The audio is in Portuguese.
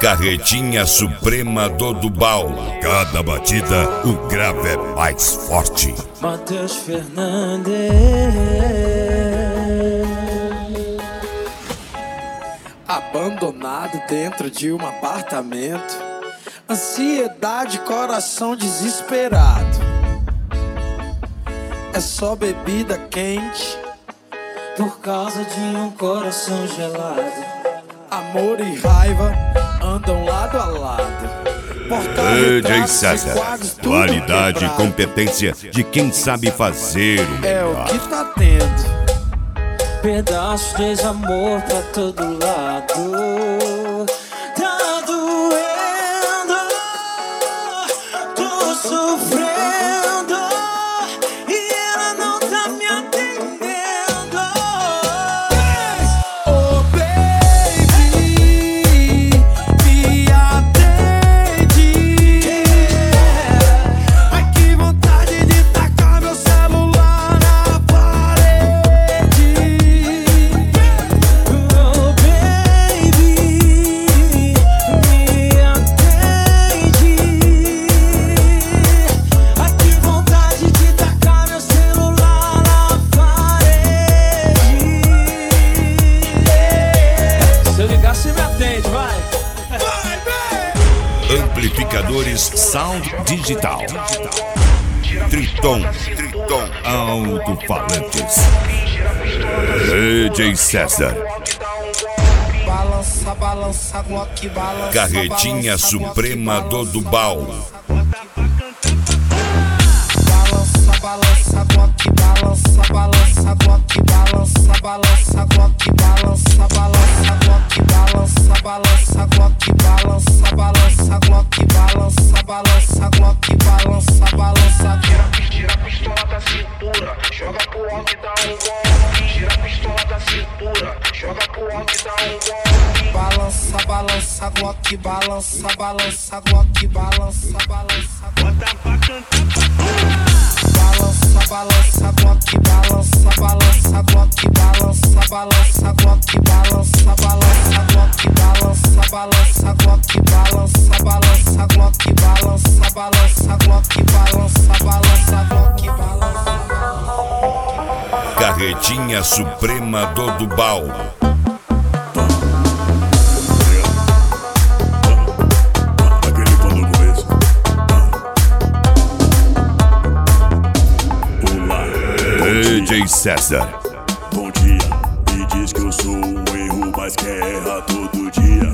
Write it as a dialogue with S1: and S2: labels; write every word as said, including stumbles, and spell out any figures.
S1: Carretinha Suprema do Dubal. Cada batida, o grave é mais forte.
S2: Matheus Fernandes.
S3: Abandonado dentro de um apartamento, ansiedade, coração desesperado. É só bebida quente
S2: por causa de um coração gelado.
S3: Amor e raiva andam lado a lado.
S1: D J César, qualidade e competência de quem sabe fazer o melhor.
S3: É o que tá tendo.
S2: Pedaços de desamor pra todo lado. Tá doendo, tô sofrendo e ela não tá me atendendo.
S3: Oh baby, me atende. Ai que vontade de tacar meu celular na parede.
S2: Oh baby, me atende. Ai que vontade de tacar meu celular na parede. Se eu ligar, você me atende, vai.
S1: Amplificadores Sound Digital. Triton, Triton Alto-Falantes. D J César.
S3: Balança, balança, Glock, balança.
S1: Carretinha Suprema do Dubal.
S3: Balança, balança, Glock, balança, balança, Glock, balança, balança, Glock, balança, balança, Glock, balança, balança, Glock, balança, balança, Glock, balança, balança, Glock, balança, balança.
S4: Tira a pistola da cintura, joga pro alto e dá um golpe. Tira a pistola da cintura, joga pro alto e dá um golpe.
S3: Balança, balança, Glock, balança, balança, Glock, balança, balança.
S4: Bota pra cantar.
S3: Balança, balança, Glock, balança, balança, Glock, balança, balança, Glock, balança, balança, Glock, balança, balança, Glock, balança, balança, Glock, balança, balança, Glock, balança, balança, Glock, balança.
S1: Carretinha Suprema do Dubal.
S5: Aquele tom no começo. Olá,
S1: D J César.
S5: bom dia. Me diz que eu sou um erro, mas quer errar todo dia.